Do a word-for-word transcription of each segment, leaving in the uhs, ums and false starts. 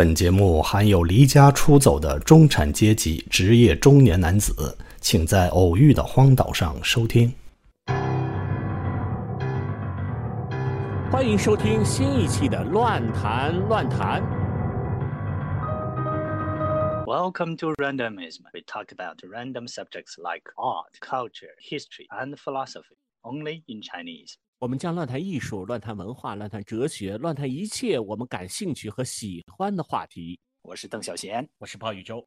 本节目含有离家出走的中产阶级职业中年男子，请在偶遇的荒岛上收听。 欢迎收听新一期的《乱谈乱谈》。 Welcome to Randomism. We talk about random subjects like art, culture, history, and philosophy, only in Chinese. 我们将乱谈艺术、乱谈文化、乱谈哲学、乱谈一切我们感兴趣和喜欢的话题。 我是邓小贤， 我是鲍宇洲。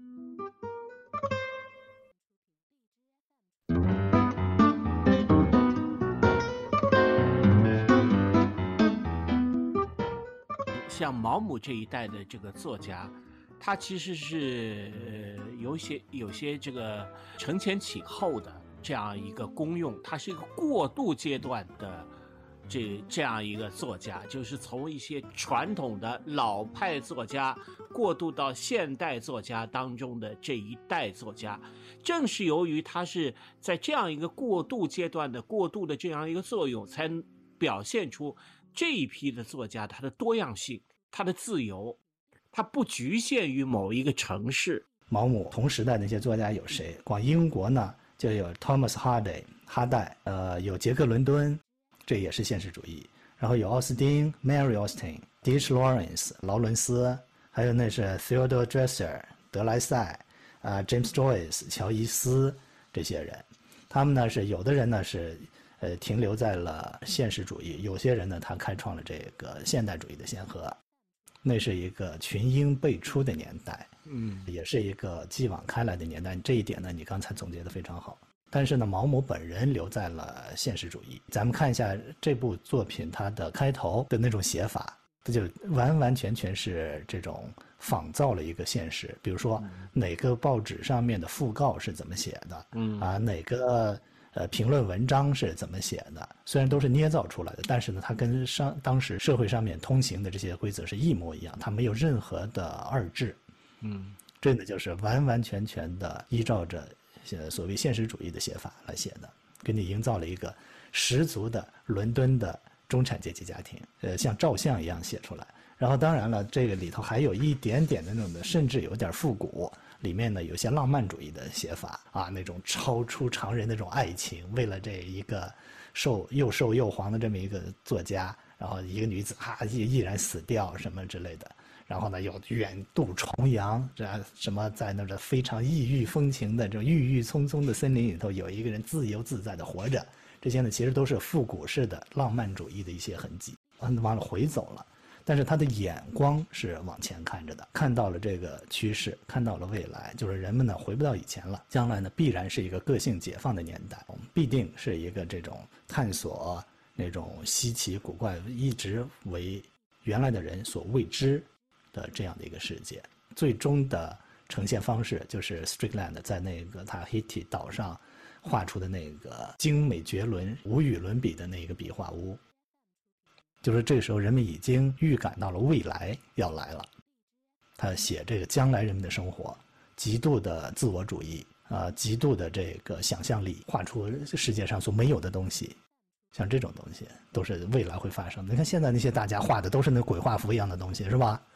像毛姆这一代的这个作家，他其实是呃有些有些这个承前启后的这样一个功用，他是一个过渡阶段的这这样一个作家，就是从一些传统的老派作家过渡到现代作家当中的这一代作家。正是由于他是在这样一个过渡阶段的过渡的这样一个作用，才表现出这一批的作家他的多样性，他的自由，他不局限于某一个城市。 毛姆同时代的那些作家有谁？光英国呢就有 Thomas Hardy 哈代，呃，有杰克伦敦，这也是现实主义。然后有奥斯汀 Mary Austin、D H Lawrence 劳伦斯，还有那是 Theodore Dreiser 德莱塞，啊、呃、James Joyce 乔伊斯这些人。他们呢是有的人呢是呃停留在了现实主义，有些人呢他开创了这个现代主义的先河。那是一个群英辈出的年代，嗯，也是一个继往开来的年代。这一点呢，你刚才总结得非常好。但是呢，毛姆本人留在了现实主义。咱们看一下这部作品，它的开头的那种写法，它就完完全全是这种仿造了一个现实。比如说，哪个报纸上面的讣告是怎么写的，嗯啊，哪个呃评论文章是怎么写的，虽然都是捏造出来的，但是呢，它跟上当时社会上面通行的这些规则是一模一样，它没有任何的二致。嗯，这呢就是完完全全的依照着所谓现实主义的写法来写的，给你营造了一个十足的伦敦的中产阶级家庭，呃，像照相一样写出来。然后当然了，这个里头还有一点点的那种的，甚至有点复古。里面呢有些浪漫主义的写法啊，那种超出常人的那种爱情，为了这一个瘦又瘦又黄的这么一个作家，然后一个女子啊毅然死掉什么之类的。然后呢有远渡重洋，这什么在那个非常异域风情的这种郁郁葱葱的森林里头，有一个人自由自在的活着。这些呢其实都是复古式的浪漫主义的一些痕迹，往了回走了。但是他的眼光是往前看着的，看到了这个趋势，看到了未来，就是人们呢回不到以前了，将来呢必然是一个个性解放的年代，必定是一个这种探索那种稀奇古怪一直为原来的人所未知的这样的一个世界。最终的呈现方式就是 Strickland 在那个塔希提岛上画出的那个精美绝伦无与伦比的那个壁画屋。就是这个时候人们已经预感到了未来要来了，他写这个将来人们的生活，极度的自我主义啊、呃，极度的这个想象力，画出世界上所没有的东西，像这种东西都是未来会发生的。你看现在那些大家画的都是那鬼画符一样的东西，是吧？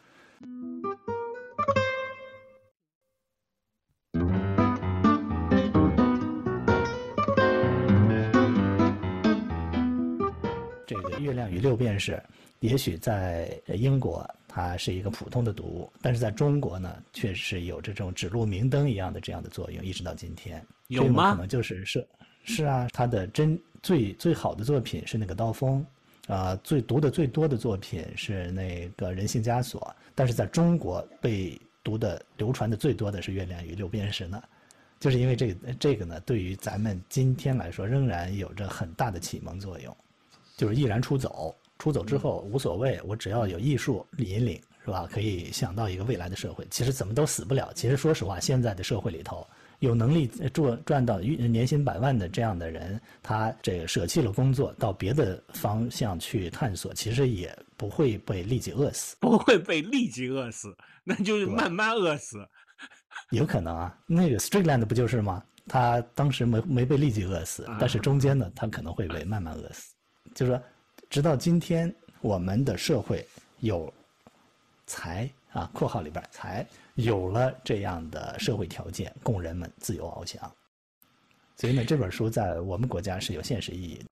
这个《月亮与六便士》也许在英国它是一个普通的读物，但是在中国呢，确实有这种指路明灯一样的这样的作用，一直到今天。 有吗？ 可能就是是是啊，他的真最最好的作品是那个《刀锋》，啊、呃，最读的最多的作品是那个《人性枷锁》，但是在中国被读的流传的最多的是《月亮与六便士》呢，就是因为这个这个呢，对于咱们今天来说，仍然有着很大的启蒙作用。就是毅然出走，出走之后无所谓，我只要有艺术引领，是吧？可以想到一个未来的社会。其实怎么都死不了。其实说实话，现在的社会里头，有能力赚赚到年薪百万的这样的人，他这个舍弃了工作，到别的方向去探索，其实也不会被立即饿死。 不会被立即饿死，那就是慢慢饿死。 有可能啊，那个 Strickland 不就是吗？他当时没没被立即饿死，但是中间呢，他可能会被慢慢饿死。就是说，直到今天，我们的社会有才啊（括号里边才有了这样的社会条件，供人们自由翱翔）。所以呢，这本书在我们国家是有现实意义的。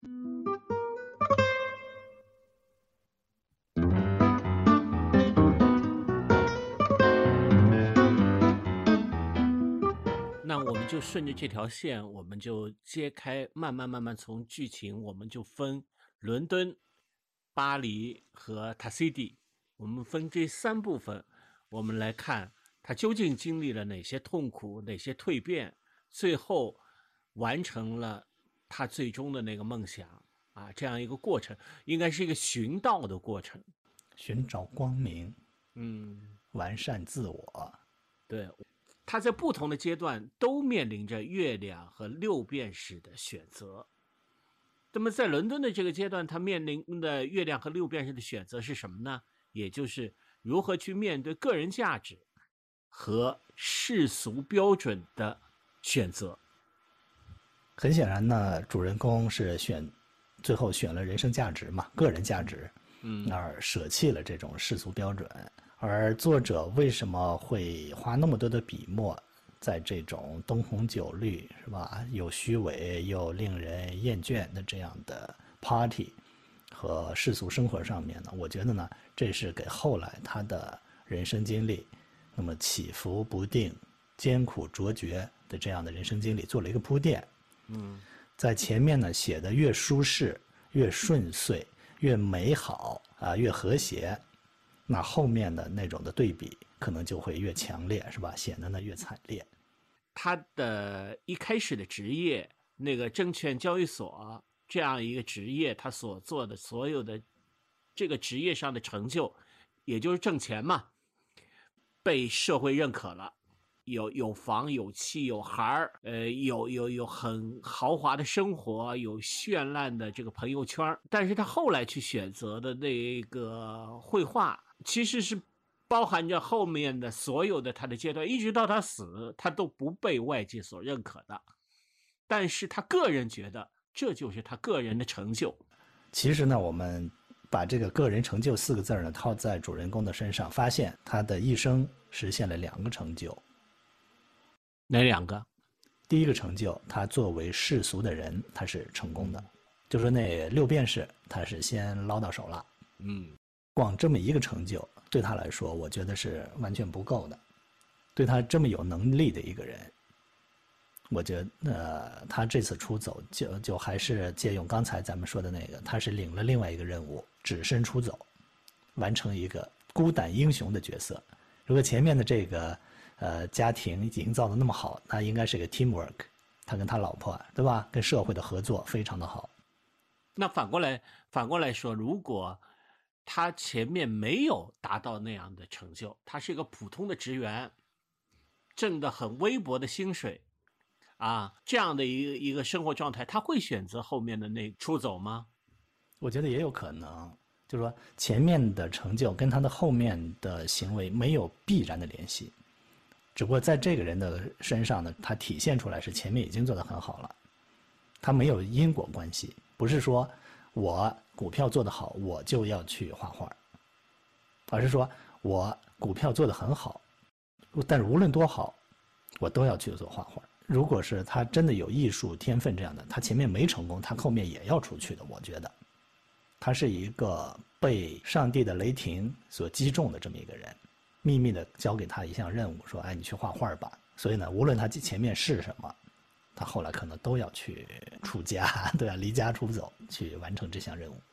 那我们就顺着这条线，我们就揭开，慢慢慢慢从剧情，我们就分伦敦、巴黎和塔西蒂，我们分这三部分，我们来看他究竟经历了哪些痛苦，哪些蜕变，最后完成了他最终的那个梦想啊，这样一个过程，应该是一个寻道的过程， 寻找光明， 嗯， 完善自我。 对，他在不同的阶段都面临着月亮和六便士的选择。那么在伦敦的这个阶段，他面临的月亮和六便士的选择是什么呢？也就是如何去面对个人价值和世俗标准的选择。 很显然呢，主人公是选，最后选了人生价值嘛，个人价值， 嗯， 而舍弃了这种世俗标准。而作者为什么会花那么多的笔墨，在这种灯红酒绿是吧，又虚伪又令人厌倦的这样的 party 和世俗生活上面呢？我觉得呢，这是给后来他的人生经历，那么起伏不定、艰苦卓绝的这样的人生经历做了一个铺垫。 嗯， 在前面呢写的越舒适、越顺遂、越美好啊、越和谐，那后面的那种的对比可能就会越强烈，是吧？显得呢越惨烈。 他的一开始的职业，那个证券交易所这样一个职业，他所做的所有的这个职业上的成就，也就是挣钱嘛，被社会认可了。有有房有妻有孩儿，呃，有有有很豪华的生活，有绚烂的这个朋友圈。但是他后来去选择的那个绘画，其实是包含着后面的所有的他的阶段，一直到他死，他都不被外界所认可的。但是他个人觉得这就是他个人的成就。 其实呢，我们把这个个人成就四个字呢套在主人公的身上，发现他的一生实现了两个成就。 哪两个？ 第一个成就，他作为世俗的人，他是成功的，就说那六便士，他是先捞到手了。 嗯， 光这么一个成就，对他来说，我觉得是完全不够的。对他这么有能力的一个人，我觉得，呃，他这次出走就就还是借用刚才咱们说的那个，他是领了另外一个任务，只身出走，完成一个孤胆英雄的角色。如果前面的这个。呃，家庭营造的那么好，那应该是个 teamwork， 他跟他老婆，对吧？跟社会的合作非常的好。 那反过来，反过来说，如果他前面没有达到那样的成就，他是一个普通的职员，挣的很微薄的薪水，啊，这样的一个一个生活状态，他会选择后面的那出走吗？ 我觉得也有可能，就是说前面的成就跟他的后面的行为没有必然的联系。只不过在这个人的身上呢，他体现出来是前面已经做得很好了，他没有因果关系，不是说我股票做得好，我就要去画画，而是说我股票做得很好，但是无论多好，我都要去做画画。如果是他真的有艺术天分这样的，他前面没成功，他后面也要出去的。我觉得，他是一个被上帝的雷霆所击中的这么一个人。秘密的交给他一项任务，说：“哎，你去画画吧。”所以呢，无论他前面是什么，他后来可能都要去出家，对吧？离家出走，去完成这项任务。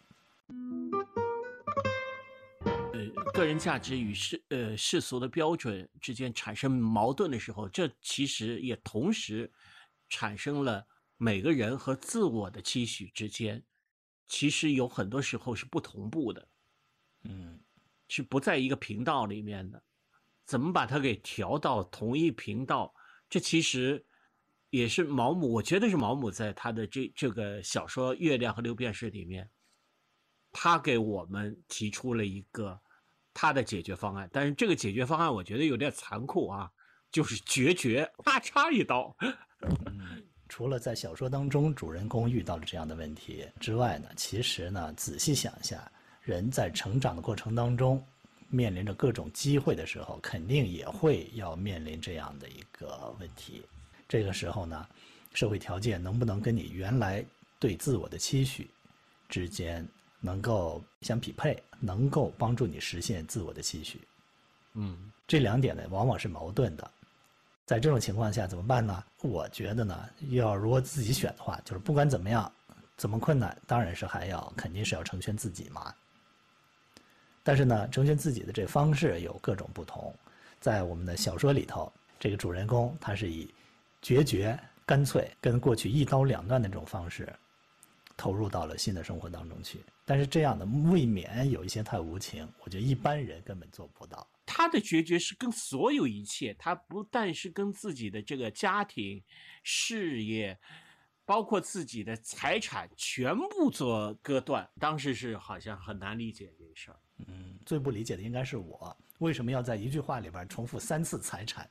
呃，个人价值与世呃世俗的标准之间产生矛盾的时候，这其实也同时产生了每个人和自我的期许之间，其实有很多时候是不同步的。 嗯。 是不在一个频道里面的，怎么把它给调到同一频道？这其实也是毛姆，我觉得是毛姆在他的这这个小说《月亮和六便士》里面，他给我们提出了一个他的解决方案。但是这个解决方案我觉得有点残酷啊，就是决绝，啪嚓一刀。 嗯，除了在小说当中主人公遇到了这样的问题之外呢，其实呢，仔细想一下。人在成长的过程当中， 面临着各种机会的时候，肯定也会要面临这样的一个问题。这个时候呢，社会条件能不能跟你原来对自我的期许之间能够相匹配，能够帮助你实现自我的期许？ 嗯， 这两点呢，往往是矛盾的。在这种情况下怎么办呢？我觉得呢，要如果自己选的话，就是不管怎么样，怎么困难，当然是还要肯定是要成全自己嘛。但是呢，成全自己的这方式有各种不同。在我们的小说里头，这个主人公他是以决绝、干脆，跟过去一刀两断的这种方式，投入到了新的生活当中去。但是这样的未免有一些太无情，我觉得一般人根本做不到。 他的决绝是跟所有一切，他不但是跟自己的这个家庭、事业，包括自己的财产全部做割断。当时是好像很难理解这事儿。 嗯，最不理解的应该是我，为什么要在一句话里边重复三次财产？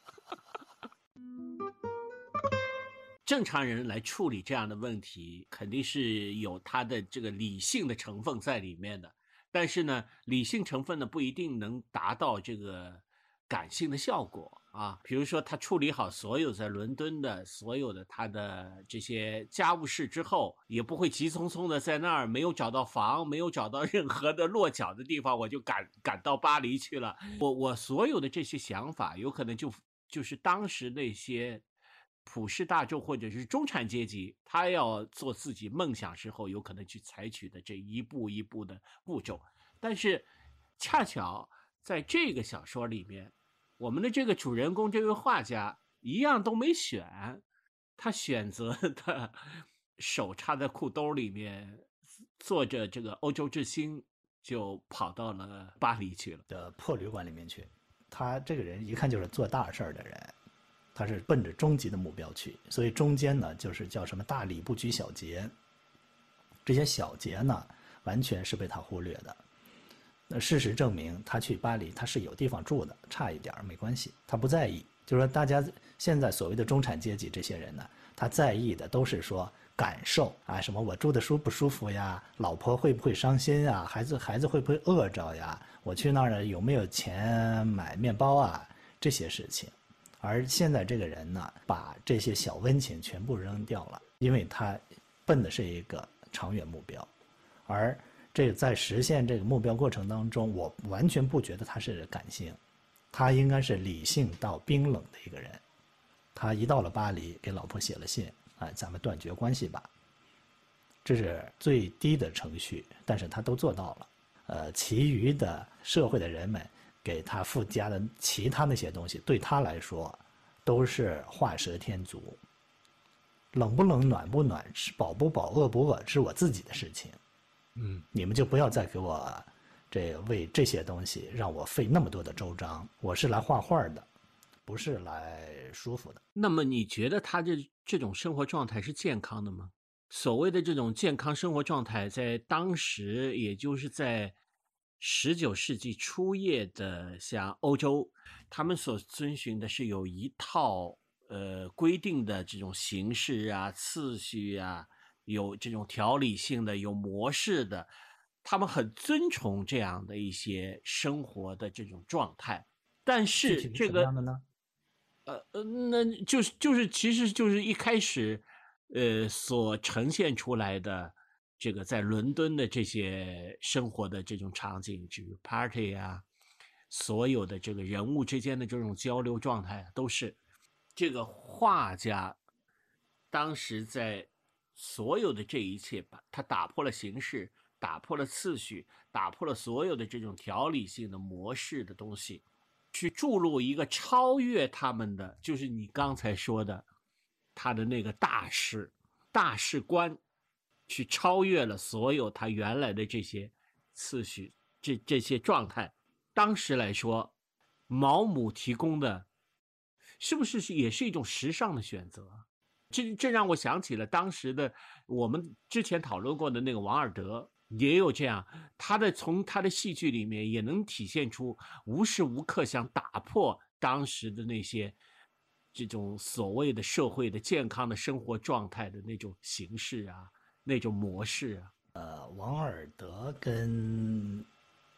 正常人来处理这样的问题，肯定是有他的这个理性的成分在里面的。但是呢，理性成分呢不一定能达到这个感性的效果啊。比如说，他处理好所有在伦敦的所有的他的这些家务事之后，也不会急匆匆的在那儿没有找到房，没有找到任何的落脚的地方，我就赶赶到巴黎去了。我我所有的这些想法，有可能就就是当时那些普世大众或者是中产阶级，他要做自己梦想时候有可能去采取的这一步一步的步骤。但是恰巧在这个小说里面，我们的这个主人公这位画家一样都没选，他选择的手插在裤兜里面，坐着这个欧洲之星就跑到了巴黎去了的破旅馆里面去。他这个人一看就是做大事儿的人，他是奔着终极的目标去，所以中间呢就是叫什么大礼不拘小节，这些小节呢完全是被他忽略的。那事实证明，他去巴黎他是有地方住的，差一点没关系，他不在意。就是说，大家现在所谓的中产阶级这些人呢，他在意的都是说感受啊，什么我住的舒不舒服呀，老婆会不会伤心呀，孩子孩子会不会饿着呀，我去那儿有没有钱买面包啊，这些事情。而现在这个人呢，把这些小温情全部扔掉了，因为他奔的是一个长远目标，而这在实现这个目标过程当中，我完全不觉得他是感性，他应该是理性到冰冷的一个人。他一到了巴黎，给老婆写了信，啊，咱们断绝关系吧。这是最低的程序，但是他都做到了。呃，其余的社会的人们给他附加的其他那些东西，对他来说都是画蛇添足。冷不冷，暖不暖，吃饱不饱，饿不饿，是我自己的事情。 嗯， 你们就不要再给我这为这些东西让我费那么多的周章。我是来画画的，不是来舒服的。 那么你觉得他这这种生活状态是健康的吗？所谓的这种健康生活状态，在当时，也就是在十九世纪初叶的像欧洲，他们所遵循的是有一套呃规定的这种形式啊、次序啊，有这种条理性的、有模式的，他们很尊崇这样的一些生活的这种状态。但是具体是这个什么样的呢？ 呃呃，那就是就是其实就是一开始，呃，所呈现出来的这个在伦敦的这些生活的这种场景，比如 party 啊，所有的这个人物之间的这种交流状态，都是这个画家当时在所有的这一切，他打破了形式，打破了次序，打破了所有的这种条理性的模式的东西。去注入一个超越他们的，就是你刚才说的，他的那个大事、大事观，去超越了所有他原来的这些次序、这这些状态。当时来说，毛姆提供的，是不是也是一种时尚的选择？这这让我想起了当时的我们之前讨论过的那个王尔德。也有这样，他的从他的戏剧里面也能体现出无时无刻想打破当时的那些这种所谓的社会的健康的生活状态的那种形式啊，那种模式啊。 呃，王尔德跟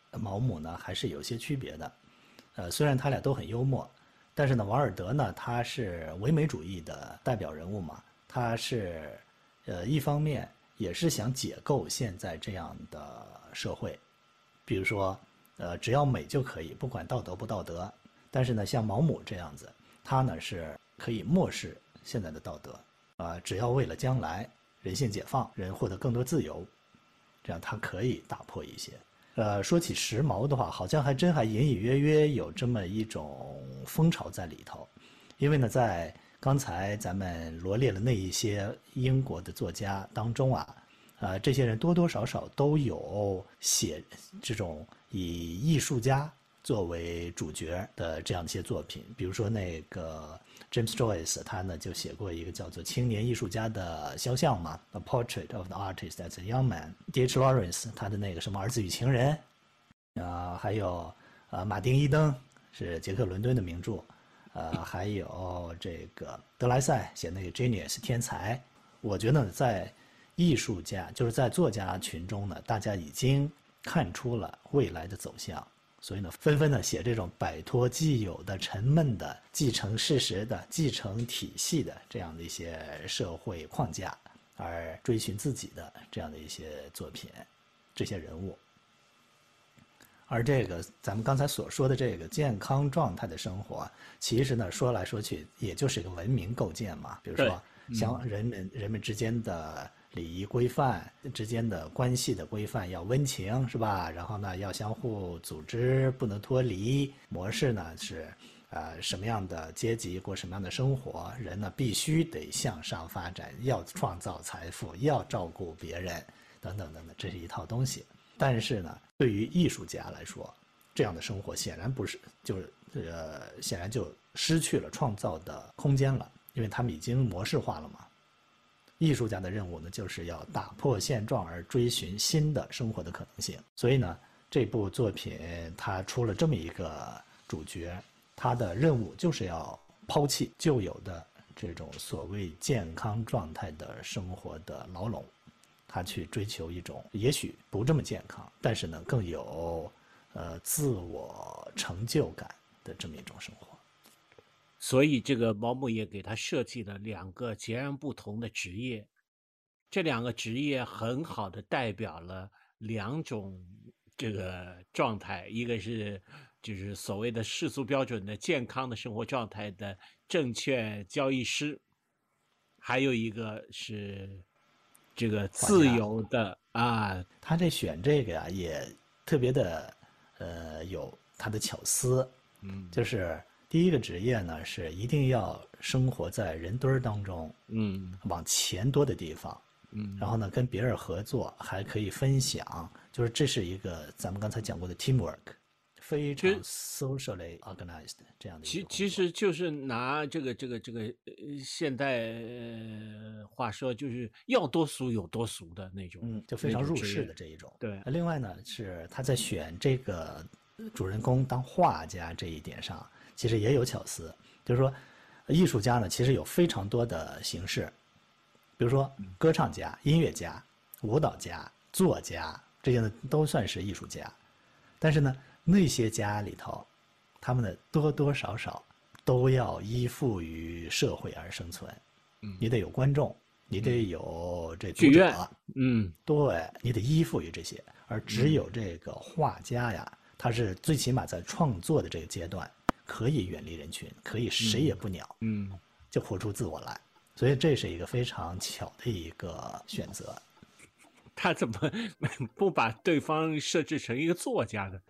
毛姆呢还是有些区别的。呃，虽然他俩都很幽默，但是呢，王尔德呢他是唯美主义的代表人物嘛，他是呃一方面也是想解构现在这样的社会，比如说呃只要美就可以，不管道德不道德。但是呢，像毛姆这样子，他呢是可以漠视现在的道德，啊、呃，只要为了将来人性解放，人获得更多自由，这样他可以打破一些。呃，说起时髦的话，好像还真还隐隐约约有这么一种风潮在里头。因为呢，在刚才咱们罗列了那一些英国的作家当中啊，呃，这些人多多少少都有写这种以艺术家作为主角的这样一些作品。比如说那个 James Joyce， 他呢就写过一个叫做《青年艺术家的肖像》嘛， A Portrait of the Artist as a Young Man。D H Lawrence 他的那个什么《儿子与情人》，呃，还有呃马丁伊登是杰克伦敦的名著，呃，还有这个德莱塞写那个 Genius 天才。我觉得在艺术家就是在作家群中呢，大家已经看出了未来的走向。所以呢，纷纷的写这种摆脱既有的沉闷的、继承事实的、继承体系的这样的一些社会框架，而追寻自己的这样的一些作品，这些人物。而这个咱们刚才所说的这个健康状态的生活，其实呢说来说去也就是一个文明构建嘛。比如说像人们、嗯、人们之间的礼仪规范之间的关系的规范要温情，是吧？然后呢要相互组织，不能脱离。模式呢是呃什么样的阶级过什么样的生活，人呢必须得向上发展，要创造财富，要照顾别人，等等等等，这是一套东西。但是呢，对于艺术家来说，这样的生活显然不是，就是呃显然就失去了创造的空间了，因为他们已经模式化了嘛。艺术家的任务呢，就是要打破现状而追寻新的生活的可能性。所以呢，这部作品它出了这么一个主角，他的任务就是要抛弃旧有的这种所谓健康状态的生活的牢笼，他去追求一种也许不这么健康，但是呢更有呃自我成就感的这么一种生活。 所以这个毛姆也给他设计了两个截然不同的职业，这两个职业很好的代表了两种这个状态，一个是就是所谓的世俗标准的健康的生活状态的证券交易师，还有一个是这个自由的啊。 他这选这个呀也特别的呃有他的巧思，嗯，就是第一个职业呢是一定要生活在人堆儿当中，嗯，往钱多的地方，嗯，然后呢跟别人合作还可以分享，就是这是一个咱们刚才讲过的 teamwork， 非常 socially organized 这样的一个其其实就是拿这个这个这个呃现代、呃、话说，就是要多俗有多俗的那种， 嗯，就非常入世的这一种。 对， 另外呢是他在选这个主人公当画家这一点上，其实也有巧思，就是说，艺术家呢其实有非常多的形式，比如说歌唱家、音乐家、舞蹈家、作家，这些呢都算是艺术家。但是呢，那些家里头，他们呢多多少少都要依附于社会而生存。嗯，你得有观众，你得有这读者， 嗯， 对，你得依附于这些。而只有这个画家呀，他是最起码在创作的这个阶段，可以远离人群，可以谁也不鸟，嗯，就活出自我来。所以这是一个非常巧的一个选择。 他怎么不把对方设置成一个作家呢？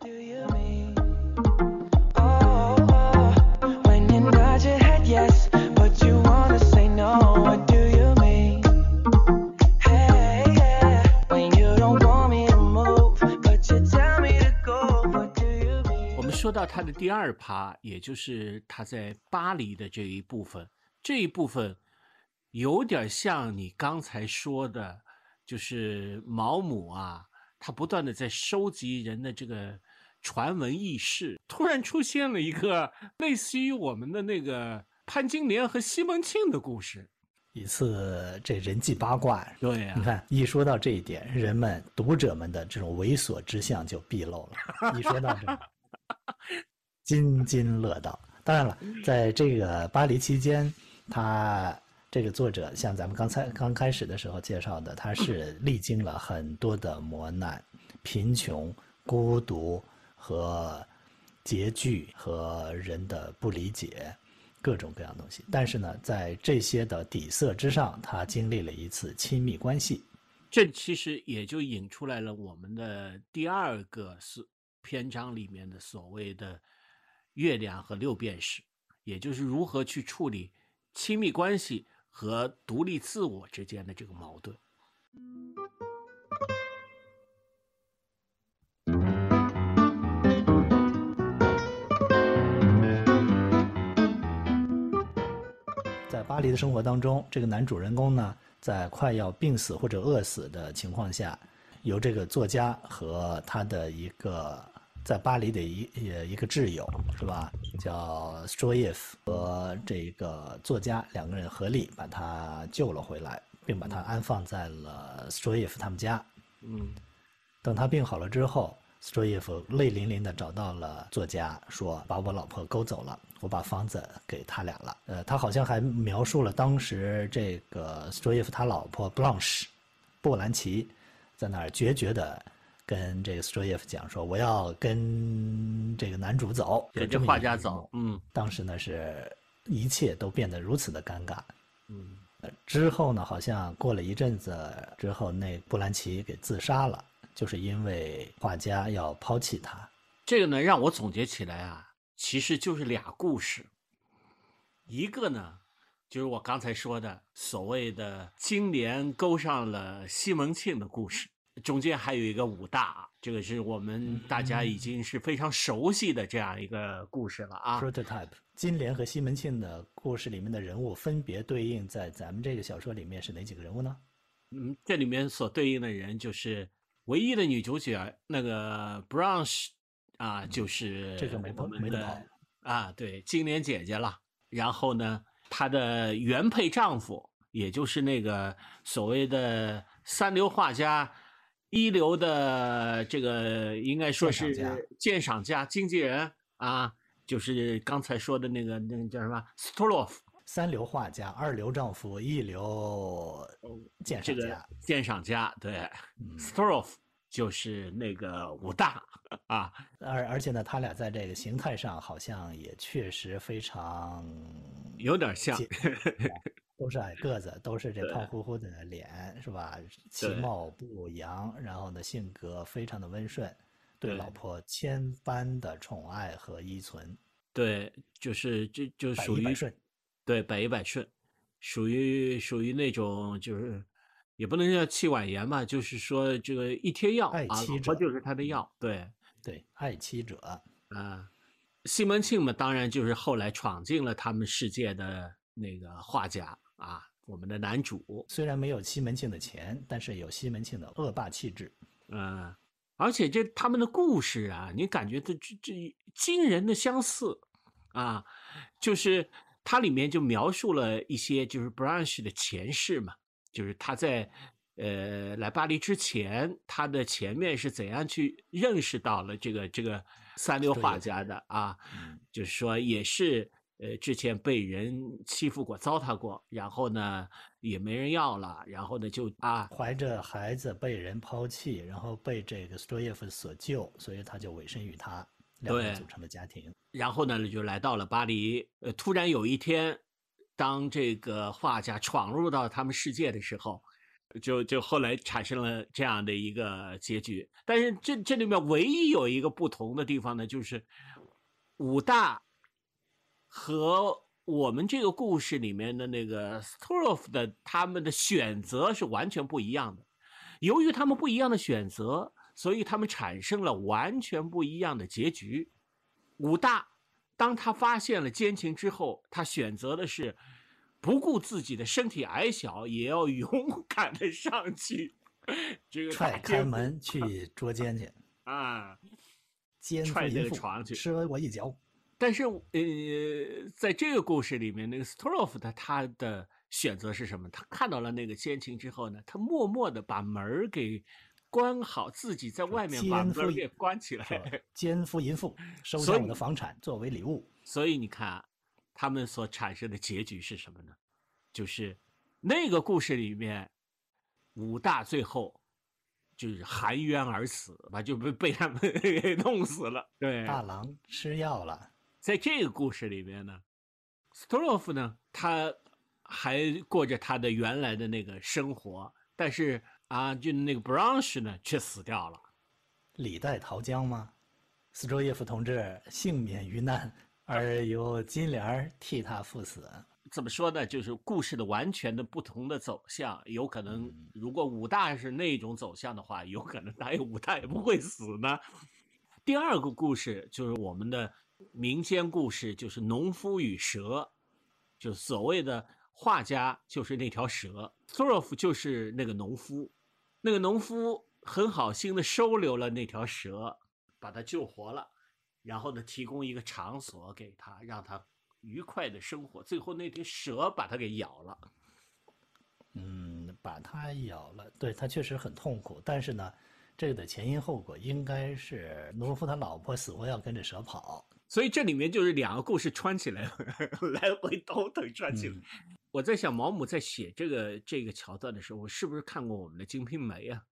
我们说到他的第二趴，也就是他在巴黎的这一部分，这一部分有点像你刚才说的，就是毛姆啊，他不断的在收集人的这个传闻轶事，突然出现了一个类似于我们的那个潘金莲和西门庆的故事。 一次这人际八卦。 对呀、啊， 你看一说到这一点，人们读者们的这种猥琐之相就毕露了。一说到这，津津乐道。当然了，在这个巴黎期间，他这个作者像咱们刚才刚开始的时候介绍的，他是历经了很多的磨难、贫穷、孤独和拮据和人的不理解。各种各样的东西，但是呢，在这些的底色之上，他经历了一次亲密关系。 这其实也就引出来了我们的第二个是篇章里面的所谓的月亮和六便士，也就是如何去处理亲密关系和独立自我之间的这个矛盾。 在巴黎的生活当中，这个男主人公呢，在快要病死或者饿死的情况下，由这个作家和他的一个在巴黎的一一个挚友，是吧？叫 Stroyev 和这个作家两个人合力把他救了回来，并把他安放在了 Stroyev 他们家。 嗯， 等他病好了之后，Stroyev 泪淋淋地找到了作家，说把我老婆勾走了，我把房子给他俩了。呃，他好像还描述了当时这个 Stroyev 他老婆 Blanche 布兰奇在那儿决绝地跟这个 Stroyev 讲说，我要跟这个男主走， 跟着画家走。嗯， 当时呢是一切都变得如此的尴尬。 嗯， 呃，之后呢，好像过了一阵子之后，那布兰奇给自杀了。就是因为画家要抛弃他。 这个呢，让我总结起来啊，其实就是俩故事。一个呢，就是我刚才说的所谓的金莲勾上了西门庆的故事，中间还有一个武大，这个是我们大家已经是非常熟悉的这样一个故事了啊。 Prototype， 金莲和西门庆的故事里面的人物分别对应在咱们这个小说里面是哪几个人物呢？ 嗯，这里面所对应的人就是唯一的女主角那个 Blanche 啊，就是这个没我们没得跑啊，对，金莲姐姐了。然后呢，她的原配丈夫，也就是那个所谓的三流画家、一流的这个应该说是鉴赏家、经纪人啊，就是刚才说的那个那个叫什么 Stroyev。 三流画家、二流丈夫、一流鉴赏家。 这个鉴赏家，对、 嗯、 ，Stroyev 就是那个武大啊。 而而且呢，他俩在这个形态上好像也确实非常有点像， 都是矮个子，都是这胖乎乎的脸，是吧？其貌不扬，然后呢，性格非常的温顺，对老婆千般的宠爱和依存。 对，就是这就属于百依百顺。 对，百依百顺，属于属于那种就是也不能叫妻管严吧，就是说这个一贴药爱妻者、 啊、就是他的药，对对，爱妻者啊。西门庆嘛，当然就是后来闯进了他们世界的那个画家啊，我们的男主虽然没有西门庆的钱，但是有西门庆的恶霸气质。 嗯，而且这他们的故事啊，你感觉这这这惊人的相似啊，就是它里面就描述了一些就是 Blanche 的前世嘛，就是他在呃来巴黎之前，他的前面是怎样去认识到了这个这个三流画家的啊，就是说也是呃之前被人欺负过、糟蹋过，然后呢也没人要了，然后呢就啊怀着孩子被人抛弃，然后被这个 Stroyev 所救，所以他就委身于他。两个人组成的家庭， 然后呢，就来到了巴黎。呃，突然有一天，当这个画家闯入到他们世界的时候，就就后来产生了这样的一个结局。但是这这里面唯一有一个不同的地方呢，就是武大和我们这个故事里面的那个 Stroyev 的他们的选择是完全不一样的。由于他们不一样的选择，所以他们产生了完全不一样的结局。武大当他发现了奸情之后，他选择的是不顾自己的身体矮小，也要勇敢的上去这个踹开门去捉奸去啊， 奸踹这个床去， 吃了我一脚。 但是呃，在这个故事里面，那个 Stroyev 的他的选择是什么？他看到了那个奸情之后呢，他默默的把门给关好，自己在外面把门给关起来。 奸夫淫妇收下我的房产作为礼物。 所以你看，他们所产生的结局是什么呢？就是那个故事里面，武大最后就是含冤而死吧，就被被他们给弄死了。对， 大郎吃药了。 在这个故事里面呢，斯托洛夫呢，他还过着他的原来的那个生活，但是啊，就那个 Blanche 呢，却死掉了。 李代桃僵吗？斯卓耶夫同志幸免于难，而由金莲替他赴死。 怎么说呢？就是故事的完全的不同的走向，有可能如果武大是那种走向的话，有可能他武大也不会死呢。第二个故事就是我们的民间故事，就是农夫与蛇，就所谓的画家就是那条蛇，索洛夫就是那个农夫，那个农夫很好心的收留了那条蛇，把他救活了，然后呢提供一个场所给他，让他愉快的生活。最后那条蛇把他给咬了。 嗯，把他咬了，对，他确实很痛苦。但是呢，这个的前因后果应该是农夫他老婆死活要跟着蛇跑。 所以这里面就是两个故事穿起来，来回倒腾穿起来。嗯、我在想，毛姆在写这个这个桥段的时候，我是不是看过我们的《金瓶梅》啊？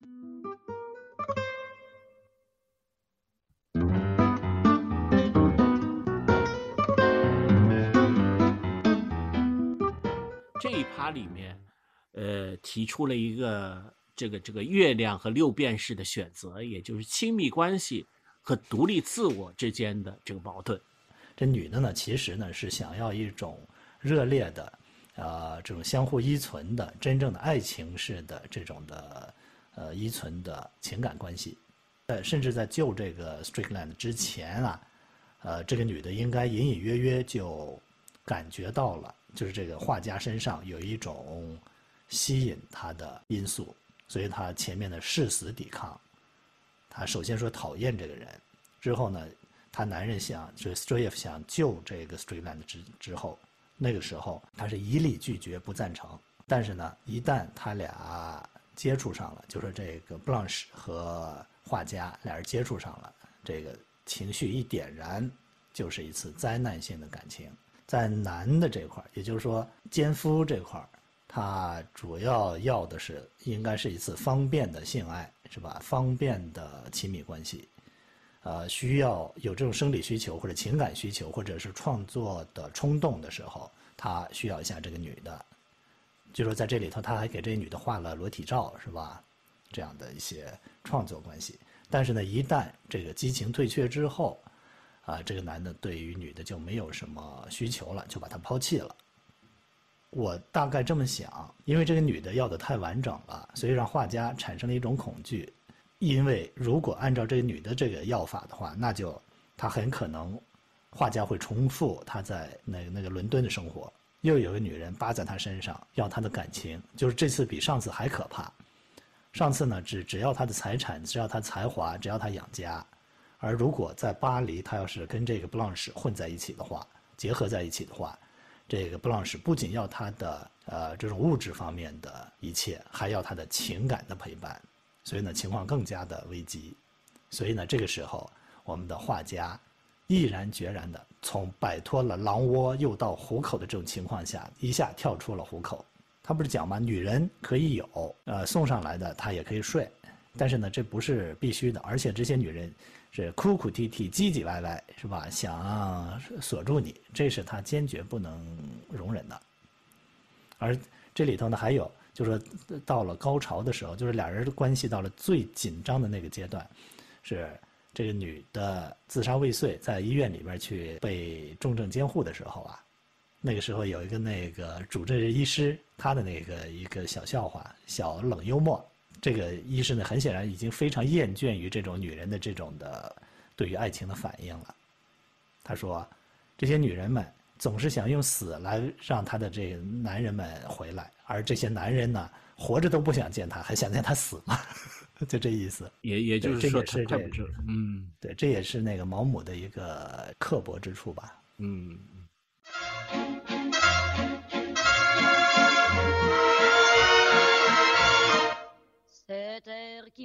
这一趴里面，呃，提出了一个这个这个月亮和六便士的选择，也就是亲密关系和独立自我之间的这个矛盾。 这女的呢，其实呢是想要一种热烈的，呃，这种相互依存的、真正的爱情式的这种的，呃，依存的情感关系。呃，甚至在救这个 Strickland 之前啊，呃，这个女的应该隐隐约约就感觉到了，就是这个画家身上有一种吸引她的因素，所以她前面的誓死抵抗。他首先说讨厌这个人，之后呢，他男人想就是 Stroyev 想救这个 Strickland 之之后，那个时候他是一力拒绝不赞成。但是呢，一旦他俩接触上了，就是这个 Blanche 和画家俩人接触上了，这个情绪一点燃，就是一次灾难性的感情。在男的这块，也就是说奸夫这块，他主要要的是应该是一次方便的性爱，是吧？方便的亲密关系，呃，需要有这种生理需求或者情感需求，或者是创作的冲动的时候，他需要一下这个女的。就说在这里头，他还给这个女的画了裸体照，是吧？这样的一些创作关系。但是呢，一旦这个激情退却之后，啊，这个男的对于女的就没有什么需求了，就把她抛弃了。我大概这么想，因为这个女的要的太完整了，所以让画家产生了一种恐惧。因为如果按照这个女的这个要法的话，那就他很可能画家会重复他在那个那个伦敦的生活，又有个女人扒在他身上，要他的感情，就是这次比上次还可怕。上次呢，只只要他的财产，只要他才华，只要他养家。而如果在巴黎，他要是跟这个布朗什混在一起的话，结合在一起的话，这个布朗什不仅要他的呃这种物质方面的一切，还要他的情感的陪伴，所以呢情况更加的危机。所以呢这个时候，我们的画家毅然决然的从摆脱了狼窝又到虎口的这种情况下，一下跳出了虎口。他不是讲吗？女人可以有，呃送上来的他也可以睡，但是呢这不是必须的，而且这些女人是哭哭啼啼、唧唧歪歪，是吧？想锁住你，这是他坚决不能容忍的。而这里头呢，还有就是说，到了高潮的时候，就是俩人的关系到了最紧张的那个阶段，是这个女的自杀未遂，在医院里边去被重症监护的时候啊，那个时候有一个那个主治医师，他的那个一个小笑话、小冷幽默。这个医生呢，很显然已经非常厌倦于这种女人的这种的对于爱情的反应了。他说，这些女人们总是想用死来让他的这个男人们回来，而这些男人呢，活着都不想见他，还想见他死吗？就这意思。 也也就是说， 这也是这这嗯， 对，这也是那个毛姆的一个刻薄之处吧。 嗯。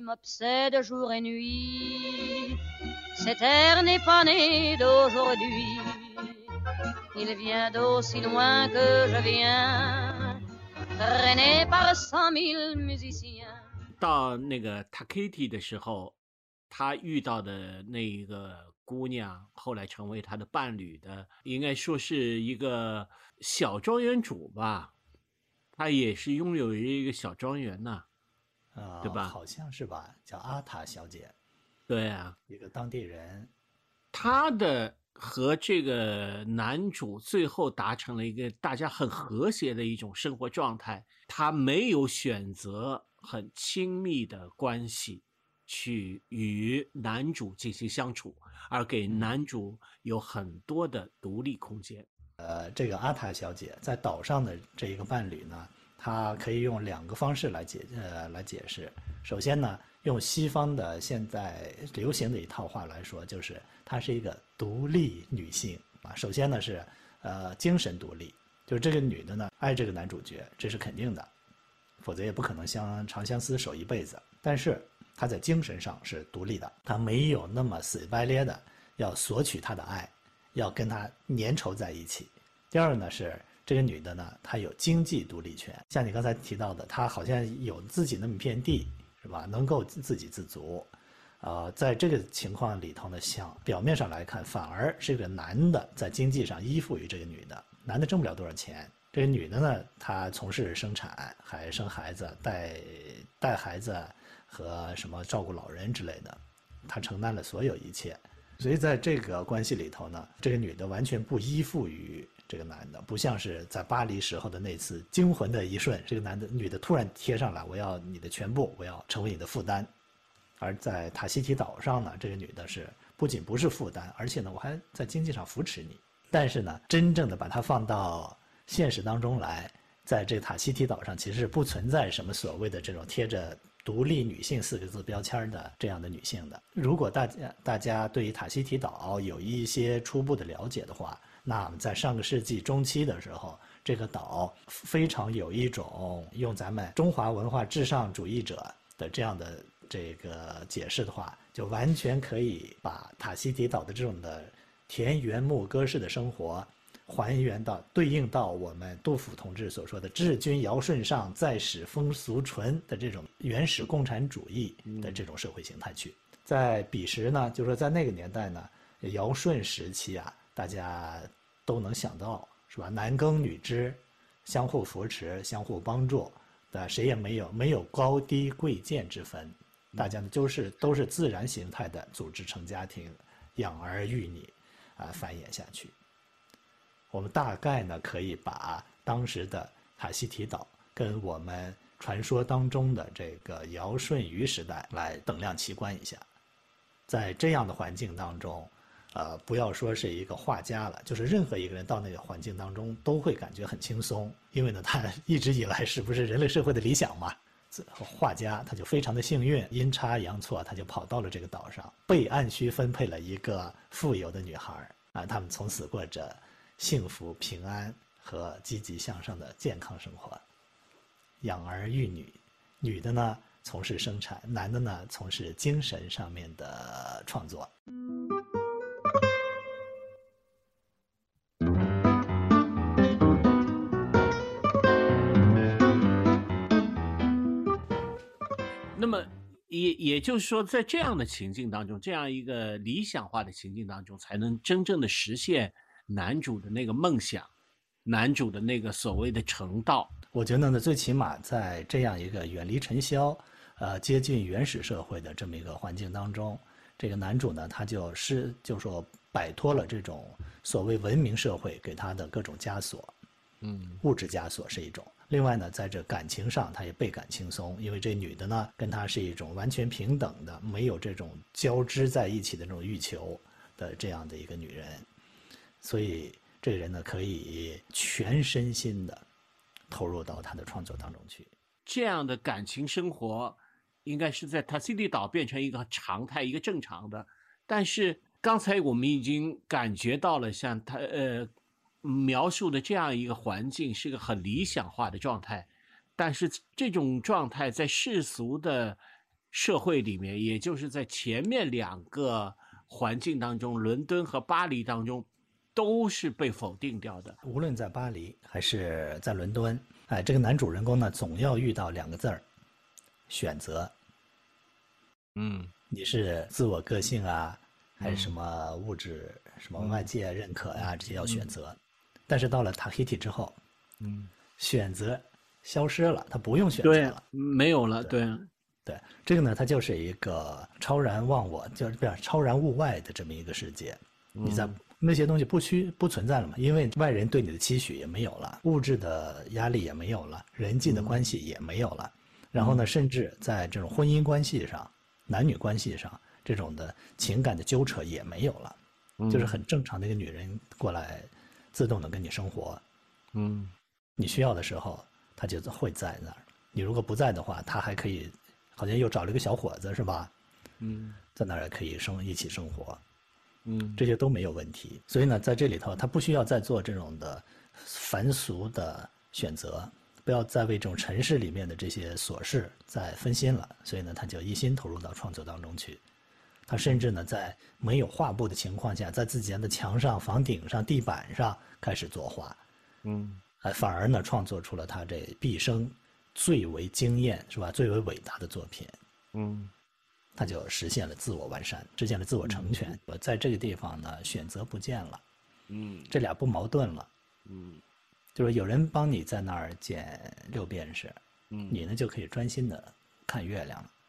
m'obsède jour et nuit. Cet air n'est pas né d'aujourd'hui. Il vient d'aussi loin que je viens, traîné par cent mille musiciens. 到那个 Takiti 的时候，他遇到的那个姑娘，后来成为他的伴侣的，应该说是一个小庄园主吧。他也是拥有一个小庄园呐、 呃， 对吧？ 好像是吧，叫阿塔小姐。 对啊， 一个当地人。 他的和这个男主最后达成了一个大家很和谐的一种生活状态。他没有选择很亲密的关系去与男主进行相处，而给男主有很多的独立空间。 呃，这个阿塔小姐在岛上的这一个伴侣呢，她可以用两个方式来解呃来解释。首先呢，用西方的现在流行的一套话来说，就是她是一个独立女性啊。首先呢是呃精神独立，就是这个女的呢爱这个男主角，这是肯定的，否则也不可能相长相厮守一辈子。但是她在精神上是独立的，她没有那么死白咧的要索取他的爱，要跟他粘稠在一起。第二呢是这个女的呢，她有经济独立权，像你刚才提到的，她好像有自己那么片地，是吧？能够自给自足。呃，在这个情况里头呢，想表面上来看，反而是个男的在经济上依附于这个女的，男的挣不了多少钱，这个女的呢，她从事生产，还生孩子，带带孩子和什么照顾老人之类的，她承担了所有一切。所以在这个关系里头呢，这个女的完全不依附于这个男的，不像是在巴黎时候的那次惊魂的一瞬，这个男的女的突然贴上来，我要你的全部，我要成为你的负担。而在塔希提岛上呢，这个女的是不仅不是负担，而且呢，我还在经济上扶持你。但是呢，真正的把它放到现实当中来，在这个塔希提岛上，其实不存在什么所谓的这种贴着独立女性四个字标签的这样的女性的。如果大家大家对于塔希提岛有一些初步的了解的话，那么在上个世纪中期的时候，这个岛非常有一种用咱们中华文化至上主义者的这样的这个解释的话，就完全可以把塔希提岛的这种的田园牧歌式的生活还原到对应到我们杜甫同志所说的治君尧舜上，再使风俗淳的这种原始共产主义的这种社会形态去。在彼时呢，就是说在那个年代呢，尧舜时期啊，大家都能想到，是吧？男耕女织，相互扶持，相互帮助，对吧？谁也没有没有高低贵贱之分，大家呢就是都是自然形态的组织成家庭，养儿育女，啊，繁衍下去。我们大概呢可以把当时的塔希提岛跟我们传说当中的这个尧舜禹时代来等量齐观一下。在这样的环境当中，呃，不要说是一个画家了，就是任何一个人到那个环境当中都会感觉很轻松，因为呢，他一直以来是不是人类社会的理想嘛？画家他就非常的幸运，阴差阳错他就跑到了这个岛上，被按需分配了一个富有的女孩啊，他们从此过着幸福平安和积极向上的健康生活，养儿育女，女的呢从事生产，男的呢从事精神上面的创作。 那么也也就是说，在这样的情境当中，这样一个理想化的情境当中，才能真正的实现男主的那个梦想，男主的那个所谓的成道。 我觉得呢，最起码在这样一个远离尘嚣，呃，接近原始社会的这么一个环境当中，这个男主呢，他就是就说摆脱了这种所谓文明社会给他的各种枷锁， 嗯， 物质枷锁是一种。另外呢，在这感情上，他也倍感轻松，因为这女的呢，跟他是一种完全平等的，没有这种交织在一起的这种欲求的这样的一个女人，所以这个人呢，可以全身心的投入到他的创作当中去。 这样的感情生活，应该是在塔希提岛变成一个常态，一个正常的。但是刚才我们已经感觉到了，像他呃。描述的这样一个环境是个很理想化的状态，但是这种状态在世俗的社会里面，也就是在前面两个环境当中，伦敦和巴黎当中，都是被否定掉的。 无论在巴黎还是在伦敦，哎，这个男主人公呢，总要遇到两个字儿：选择。 嗯， 你是自我个性啊，还是什么物质、嗯、什么外界认可呀、啊，这些要选择。嗯、但是到了塔希提之后， 嗯， 选择消失了，他不用选择了， 对，没有了，对。 对对，这个呢，它就是一个超然忘我，就是不是超然物外的这么一个世界。嗯、你在那些东西不需不存在了嘛？因为外人对你的期许也没有了，物质的压力也没有了，人际的关系也没有了。嗯、然后呢，甚至在这种婚姻关系上、男女关系上，这种的情感的纠扯也没有了，嗯、就是很正常的一个女人过来，自动的跟你生活。 嗯， 你需要的时候，她就会在那儿。你如果不在的话，她还可以。好像又找了一个小伙子是吧？ 嗯， 在那儿可以生一起生活， 嗯， 这些都没有问题。所以呢，在这里头，他不需要再做这种的凡俗的选择，不要再为这种尘世里面的这些琐事再分心了。所以呢，他就一心投入到创作当中去。他甚至呢，在没有画布的情况下，在自己的墙上、房顶上、地板上开始作画。 嗯， 哎，反而呢，创作出了他这毕生最为惊艳是吧？最为伟大的作品， 嗯， 他就实现了自我完善，实现了自我成全。我、嗯、在这个地方呢，选择不见了， 嗯， 这俩不矛盾了， 嗯， 就是有人帮你在那儿捡六便士， 嗯， 你呢就可以专心的看月亮了。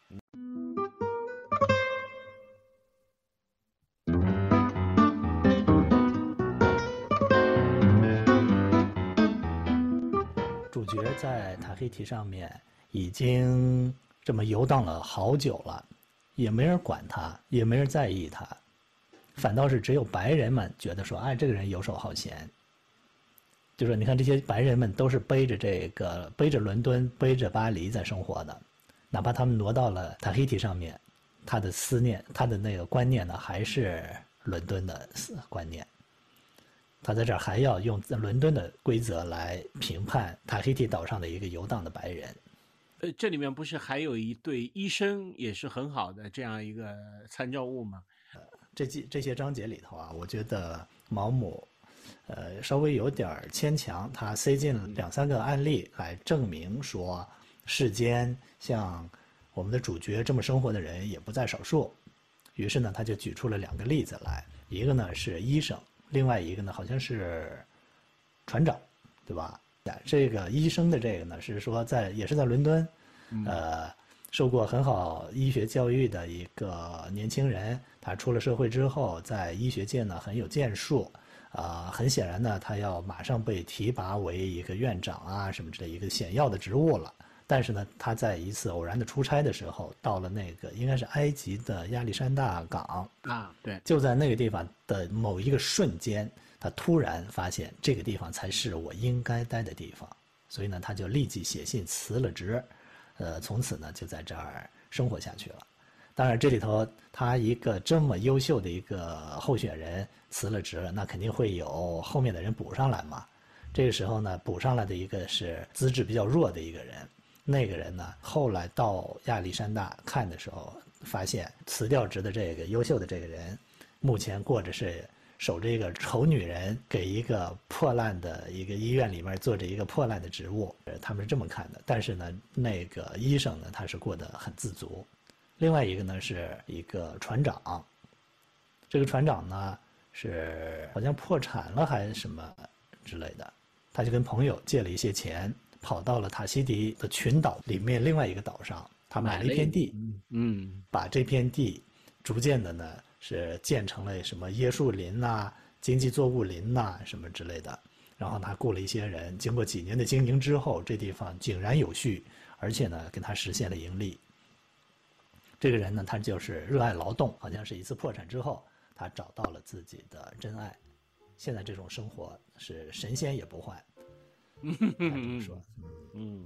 主角在塔希提上面已经这么游荡了好久了，也没人管他，也没人在意他，反倒是只有白人们觉得说，哎，这个人游手好闲。就说你看这些白人们都是背着这个背着伦敦背着巴黎在生活的，哪怕他们挪到了塔希提上面，他的思念他的那个观念呢还是伦敦的观念。他在这儿还要用伦敦的规则来评判塔希提岛上的一个游荡的白人。 呃，这里面不是还有一对医生也是很好的这样一个参照物吗？ 呃，这这些章节里头啊，我觉得毛姆，呃，稍微有点牵强，他塞进了两三个案例来证明说，世间像我们的主角这么生活的人也不在少数。于是呢，他就举出了两个例子来，一个呢是医生。另外一个呢，好像是船长，对吧？这个医生的这个呢，是说在也是在伦敦，呃，受过很好医学教育的一个年轻人。他出了社会之后，在医学界呢很有建树，啊、呃，很显然呢，他要马上被提拔为一个院长啊什么之类一个显要的职务了。但是呢，他在一次偶然的出差的时候，到了那个应该是埃及的亚历山大港啊，对， 就在那个地方的某一个瞬间，他突然发现这个地方才是我应该待的地方，所以呢，他就立即写信辞了职，呃，从此呢就在这儿生活下去了。当然，这里头他一个这么优秀的一个候选人辞了职了，那肯定会有后面的人补上来嘛。这个时候呢，补上来的一个是资质比较弱的一个人。那个人呢，后来到亚历山大看的时候，发现辞掉职的这个优秀的这个人，目前过着是守着一个丑女人，给一个破烂的一个医院里面做着一个破烂的职务，他们是这么看的。但是呢，那个医生呢，他是过得很自足。另外一个呢，是一个船长，这个船长呢是好像破产了还是什么之类的，他就跟朋友借了一些钱。跑到了塔希提的群岛里面另外一个岛上，他买了一片地， 嗯， 把这片地逐渐的呢是建成了什么椰树林呐、啊、经济作物林呐、啊、什么之类的。然后他雇了一些人，经过几年的经营之后，这地方井然有序，而且呢跟他实现了盈利。这个人呢，他就是热爱劳动，好像是一次破产之后，他找到了自己的真爱。现在这种生活是神仙也不换。 嗯嗯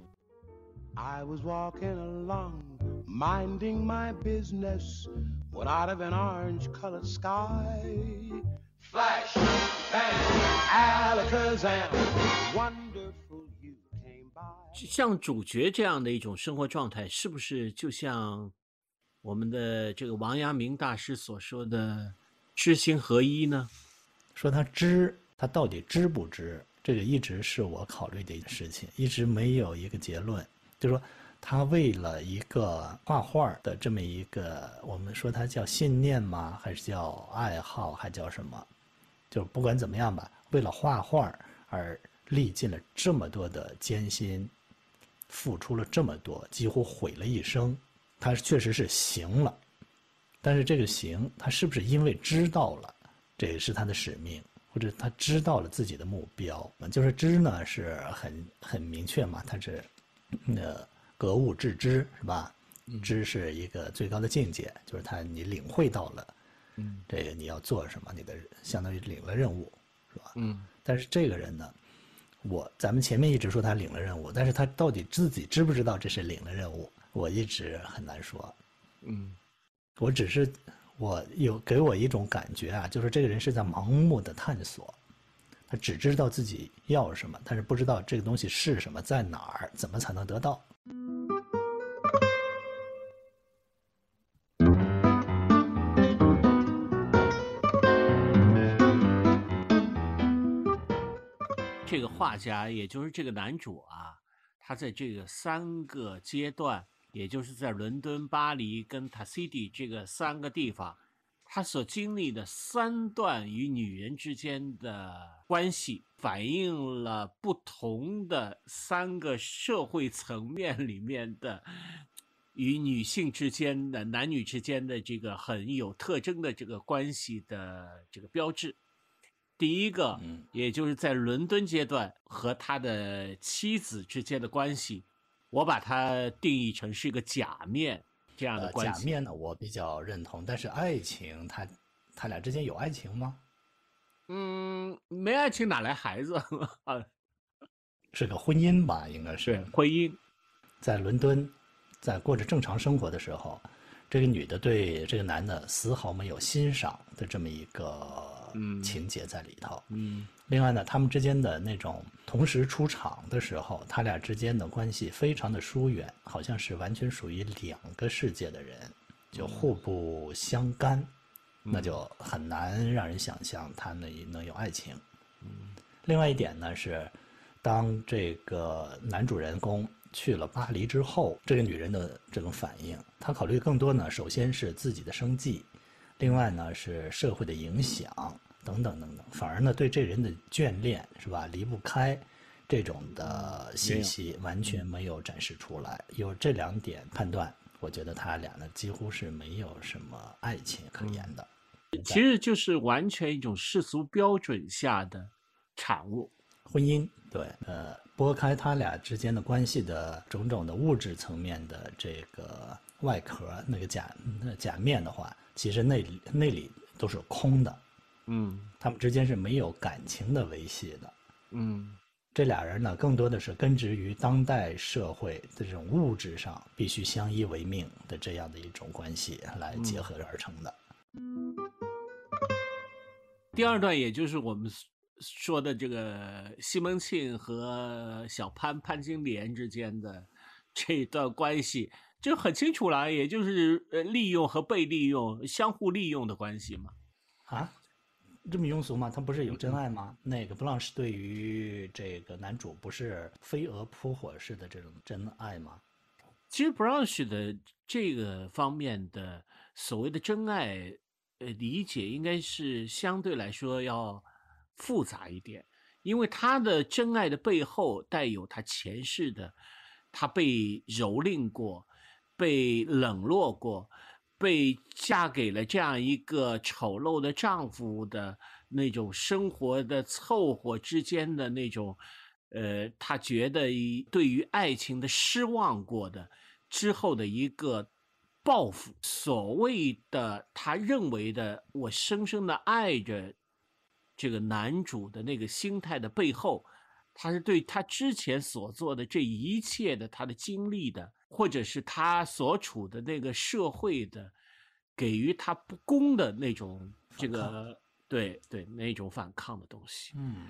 I was walking along, minding my business, when out of an orange-colored sky, flash, bang, alakazam, wonderful you came by. 像主角这样的一种生活状态，是不是就像我们的这个王阳明大师所说的知行合一呢？ 说他知，他到底知不知？这个一直是我考虑的一件事情，一直没有一个结论。就是说，他为了一个画画的这么一个，我们说他叫信念吗？还是叫爱好？还叫什么？就是不管怎么样吧，为了画画而历尽了这么多的艰辛，付出了这么多，几乎毁了一生。他确实是行了，但是这个行，他是不是因为知道了，这也是他的使命？或者他知道了自己的目标，就是知呢是很很明确嘛，他是呃格物致知是吧？知是一个最高的境界，就是他你领会到了，嗯，这个你要做什么，你的相当于领了任务是吧？嗯，但是这个人呢，我咱们前面一直说他领了任务，但是他到底自己知不知道这是领了任务，我一直很难说。嗯，我只是。我有给我一种感觉啊，就是这个人是在盲目的探索，他只知道自己要什么，但是不知道这个东西是什么，在哪儿，怎么才能得到。 这个画家，也就是这个男主啊，他在这个三个阶段，也就是在伦敦、巴黎跟塔西迪这个三个地方，他所经历的三段与女人之间的关系，反映了不同的三个社会层面里面的与女性之间的、男女之间的这个很有特征的这个关系的这个标志。第一个，也就是在伦敦阶段和他的妻子之间的关系，我把它定义成是一个假面这样的关系。 呃、假面呢，我比较认同，但是爱情，他他俩之间有爱情吗？ 嗯，没爱情哪来孩子啊？ 是个婚姻吧，应该是婚姻。 在伦敦，在过着正常生活的时候，这个女的对这个男的丝毫没有欣赏的这么一个情节在里头。嗯，另外呢，他们之间的那种同时出场的时候，他俩之间的关系非常的疏远，好像是完全属于两个世界的人，就互不相干，嗯、那就很难让人想象他们能有爱情。嗯，另外一点呢是，当这个男主人公去了巴黎之后，这个女人的这种反应，她考虑更多呢，首先是自己的生计，另外呢是社会的影响等等等等，反而呢对这人的眷恋是吧，离不开这种的信息完全没有展示出来。有这两点判断，我觉得他俩呢几乎是没有什么爱情可言的。 其实就是完全一种世俗标准下的产物。 婚姻，对，呃，拨开他俩之间的关系的种种的物质层面的这个外壳，那个假那假面的话，其实那里那里都是空的，嗯，他们之间是没有感情的维系的，嗯，这俩人呢，更多的是根植于当代社会的这种物质上必须相依为命的这样的一种关系来结合而成的。 嗯、第二段，也就是我们说的这个西门庆和小潘潘金莲之间的这一段关系，就很清楚了，也就是利用和被利用、相互利用的关系嘛。 啊，这么庸俗吗？他不是有真爱吗？嗯、那个布朗是对于这个男主不是飞蛾扑火式的这种真爱吗？ 其实 Blanche 的这个方面的所谓的真爱，呃，理解应该是相对来说要复杂一点，因为他的真爱的背后带有他前世的，他被蹂躏过，被冷落过，被嫁给了这样一个丑陋的丈夫的那种生活的凑合之间的那种，呃，他觉得对于爱情的失望过的之后的一个报复，所谓的他认为的我深深的爱着这个男主的那个心态的背后，他是对他之前所做的这一切的他的经历的，或者是他所处的那个社会的给予他不公的那种这个对对那种反抗的东西。 嗯，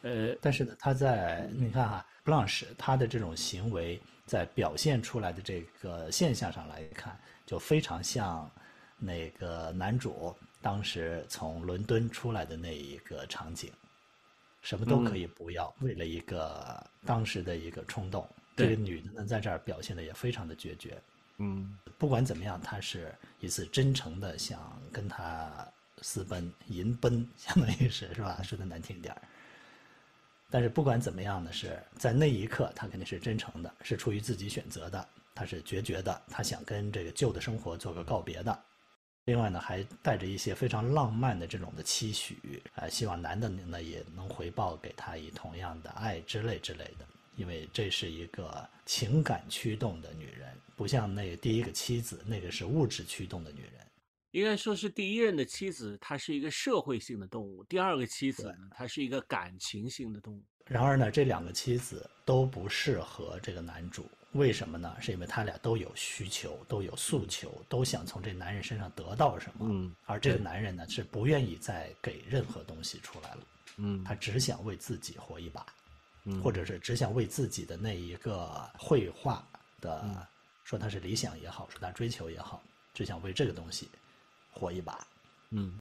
呃， 但是呢，他在你看哈，布朗什他的这种行为，在表现出来的这个现象上来看，就非常像那个男主当时从伦敦出来的那一个场景，什么都可以不要，嗯、为了一个当时的一个冲动。这个女的呢，在这儿表现的也非常的决绝。 嗯， 不管怎么样，她是一次真诚的想跟他私奔、淫奔，相当于是是吧？说的难听点儿。但是不管怎么样呢，是在那一刻，他肯定是真诚的，是出于自己选择的，他是决绝的，他想跟这个旧的生活做个告别的。另外呢，还带着一些非常浪漫的这种的期许，啊、呃，希望男的呢也能回报给他以同样的爱之类之类的。因为这是一个情感驱动的女人，不像那个第一个妻子，那个是物质驱动的女人。 应该说是第一任的妻子，她是一个社会性的动物；第二个妻子呢，她是一个感情性的动物。 然而呢，这两个妻子都不适合这个男主，为什么呢？是因为他俩都有需求，都有诉求，都想从这男人身上得到什么。嗯，而这个男人呢，是不愿意再给任何东西出来了。嗯，他只想为自己活一把。嗯、或者是只想为自己的那一个绘画的、嗯，说他是理想也好，说他追求也好，只想为这个东西活一把。 嗯，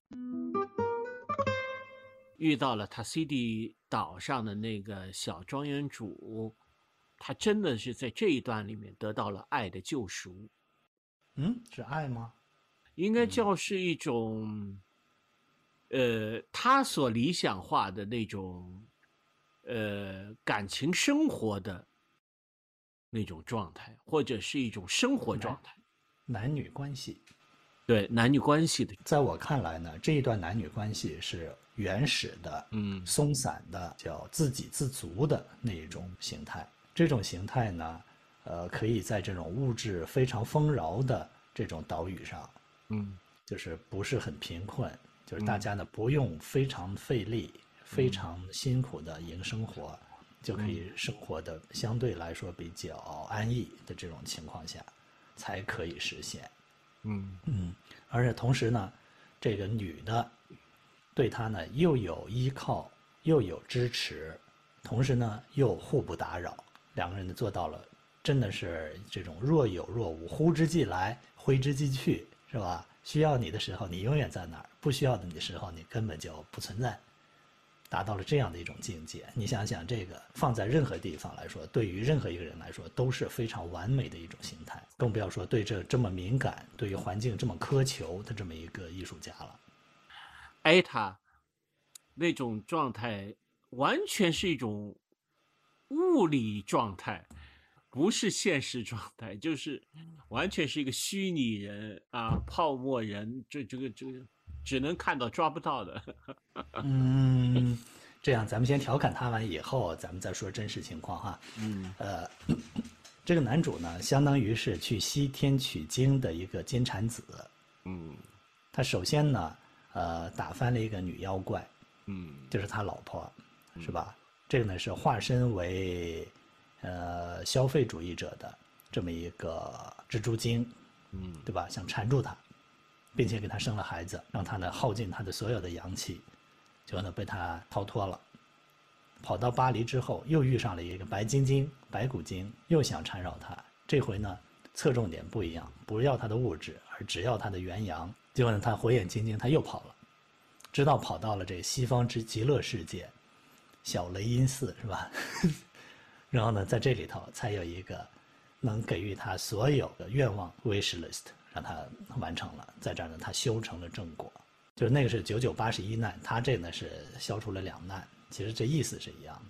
遇到了塔西蒂岛上的那个小庄园主，他真的是在这一段里面得到了爱的救赎。 嗯，是爱吗？ 应该叫是一种，嗯、呃，他所理想化的那种。呃，感情生活的那种状态，或者是一种生活状态， 男, 男女关系， 对男女关系的， 在我看来呢，这一段男女关系是原始的，嗯，松散的，叫自给自足的那一种形态。这种形态呢，呃，可以在这种物质非常丰饶的这种岛屿上，嗯，就是不是很贫困，就是大家呢、嗯、不用非常费力。非常辛苦的营生活、嗯，就可以生活的相对来说比较安逸的这种情况下，才可以实现。嗯嗯，而且同时呢，这个女的对他呢又有依靠，又有支持，同时呢又互不打扰，两个人呢做到了，真的是这种若有若无，呼之即来，挥之即去，是吧？需要你的时候，你永远在那儿；不需要你的时候，你根本就不存在。达到了这样的一种境界，你想想，这个放在任何地方来说，对于任何一个人来说都是非常完美的一种形态，更不要说对这这么敏感、对于环境这么苛求的这么一个艺术家了。 爱他那种状态，完全是一种物理状态，不是现实状态，就是完全是一个虚拟人啊，泡沫人，这这个这个。只能看到抓不到的。 嗯，这样咱们先调侃他完以后，咱们再说真实情况哈。嗯，呃，这个男主呢，相当于是去西天取经的一个金蝉子。嗯，他首先呢，呃，打翻了一个女妖怪。嗯，就是他老婆，是吧？嗯、这个呢是化身为呃消费主义者的这么一个蜘蛛精。嗯，对吧？想缠住他。并且给他生了孩子，让他呢耗尽他的所有的阳气，结果呢被他逃脱了。跑到巴黎之后，又遇上了一个白晶晶、白骨精，又想缠绕他。这回呢侧重点不一样，不要他的物质，而只要他的元阳。结果呢他火眼金睛，他又跑了，直到跑到了这西方之极乐世界，小雷音寺是吧？然后呢在这里头才有一个能给予他所有的愿望 wish list。让他完成了，在这儿呢，他修成了正果，就是那个是九九八十一难，他这呢是消除了两难，其实这意思是一样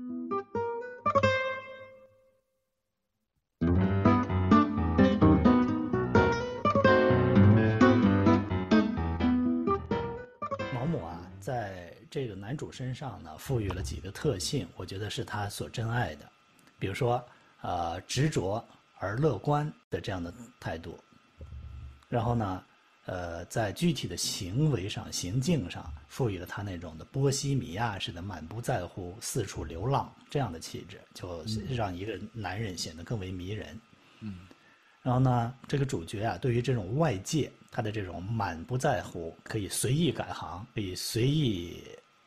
的。毛姆啊，在这个男主身上呢，赋予了几个特性，我觉得是他所珍爱的，比如说，呃，执着而乐观的这样的态度。然后呢，呃，在具体的行为上、行径上，赋予了他那种的波西米亚式的满不在乎、四处流浪这样的气质，就让一个男人显得更为迷人。嗯。然后呢，这个主角啊，对于这种外界，他的这种满不在乎，可以随意改行，可以随意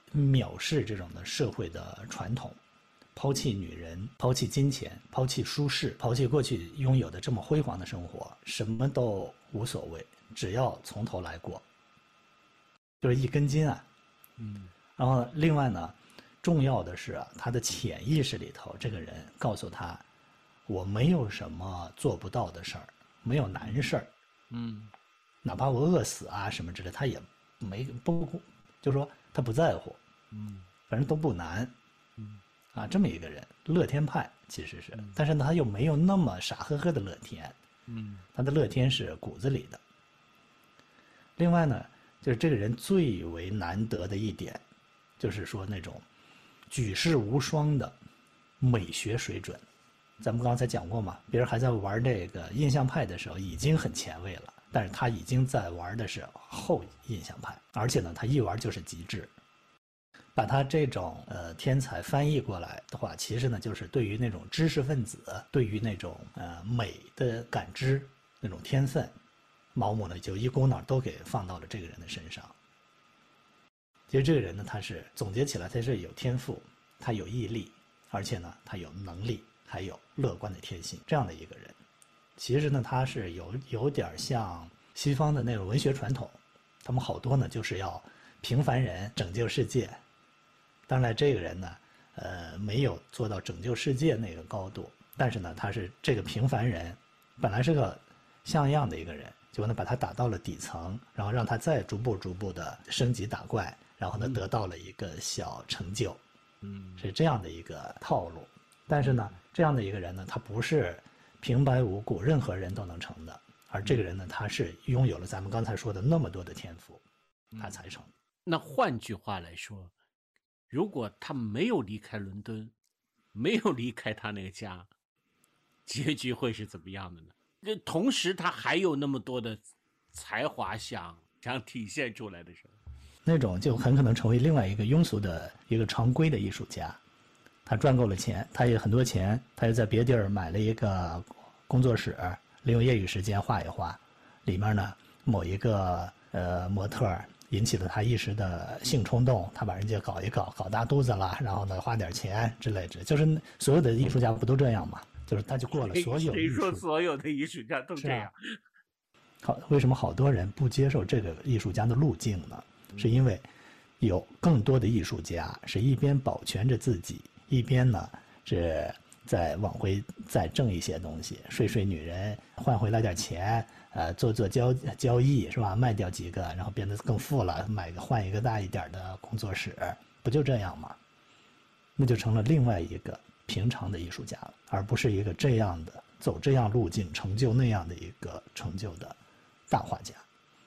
藐视这种的社会的传统，抛弃女人，抛弃金钱，抛弃舒适，抛弃过去拥有的这么辉煌的生活，什么都无所谓，只要从头来过，就是一根筋啊。 嗯， 然后另外呢，重要的是啊，他的潜意识里头，这个人告诉他，我没有什么做不到的事儿，没有难事儿， 嗯， 哪怕我饿死啊什么之类，他也没不，就说他不在乎， 嗯， 反正都不难， 嗯， 啊，这么一个人，乐天派其实是，但是呢，他又没有那么傻呵呵的乐天， 嗯， 他的乐天是骨子里的。另外呢，就是这个人最为难得的一点，就是说那种举世无双的美学水准。咱们刚才讲过嘛，别人还在玩这个印象派的时候已经很前卫了，但是他已经在玩的是后印象派，而且呢，他一玩就是极致。把他这种呃天才翻译过来的话，其实呢，就是对于那种知识分子，对于那种呃美的感知那种天分，毛姆呢就一股脑都给放到了这个人的身上。其实这个人呢，他是总结起来，他是有天赋，他有毅力，而且呢，他有能力，还有乐观的天性，这样的一个人。其实呢，他是有有点像西方的那种文学传统，他们好多呢就是要平凡人拯救世界。当然，这个人呢，呃，没有做到拯救世界那个高度，但是呢，他是这个平凡人，本来是个像样的一个人，结果呢，把他打到了底层，然后让他再逐步逐步的升级打怪，然后呢，得到了一个小成就， 嗯， 是这样的一个套路。但是呢，这样的一个人呢，他不是平白无故任何人都能成的，而这个人呢，他是拥有了咱们刚才说的那么多的天赋，他才成。 那换句话来说，如果他没有离开伦敦，没有离开他那个家，结局会是怎么样的呢？这同时他还有那么多的才华想想体现出来的时候， 那种就很可能成为另外一个庸俗的一个常规的艺术家。他赚够了钱，他有很多钱，他又在别地儿买了一个工作室，利用业余时间画一画。里面呢，某一个呃模特引起了他一时的性冲动，他把人家搞一搞，搞大肚子了，然后呢花点钱之类的，就是所有的艺术家不都这样吗？就是他就过了所有艺术。 谁说所有的艺术家都这样？ 好，为什么好多人不接受这个艺术家的路径呢？是因为有更多的艺术家是一边保全着自己，一边呢是在往回再挣一些东西，睡睡女人，换回来点钱，呃，做做交交易是吧？卖掉几个，然后变得更富了，买个换一个大一点的工作室，不就这样吗？那就成了另外一个平常的艺术家了，而不是一个这样的走这样路径成就那样的一个成就的大画家。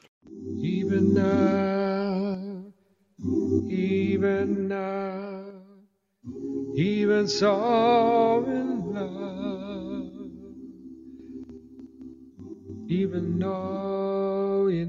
Even now, even now, even so in love, even though you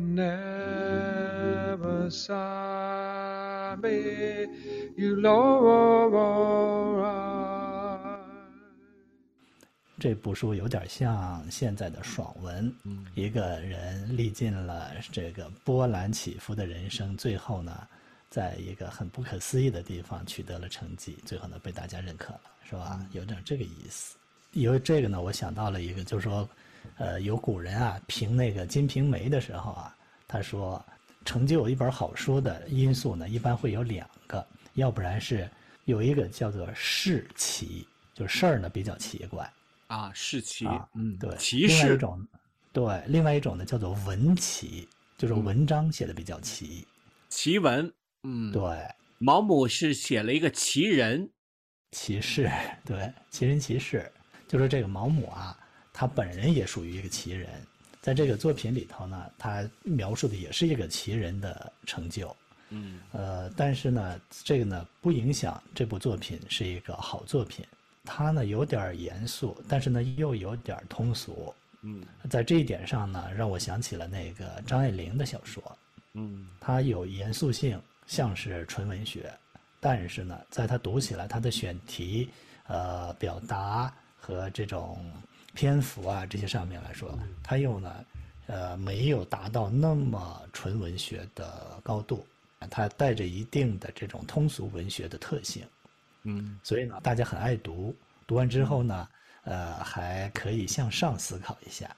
never saw me, you know I. 这部书有点像现在的爽文，嗯，一个人历尽了这个波澜起伏的人生，最后呢，在一个很不可思议的地方取得了成绩，最后呢被大家认可了，是吧？嗯、有点这个意思。因为这个呢，我想到了一个，就是说，呃，有古人啊评那个《金瓶梅》的时候啊，他说，成就一本好书的因素呢，一般会有两个，要不然是有一个叫做事奇，就是事儿呢比较奇怪。 啊，士奇， 啊， 嗯， 对， 奇士。 另外一种，对，另外一种呢叫做文奇，就是文章写的比较奇， 奇文，嗯， 对。 毛姆是写了一个奇人， 奇士，对，奇人奇事，就是这个毛姆啊，他本人也属于一个奇人，在这个作品里头呢，他描述的也是一个奇人的成就， 嗯， 呃，但是呢，这个呢不影响这部作品是一个好作品。它呢有点严肃，但是呢又有点通俗。 嗯， 在这一点上呢，让我想起了那个张爱玲的小说。 嗯， 它有严肃性，像是纯文学，但是呢，在它读起来，它的选题、呃表达和这种篇幅啊这些上面来说，它又呢，呃没有达到那么纯文学的高度。 它带着一定的这种通俗文学的特性， 嗯， 所以呢，大家很爱读。读完之后呢，呃，还可以向上思考一下。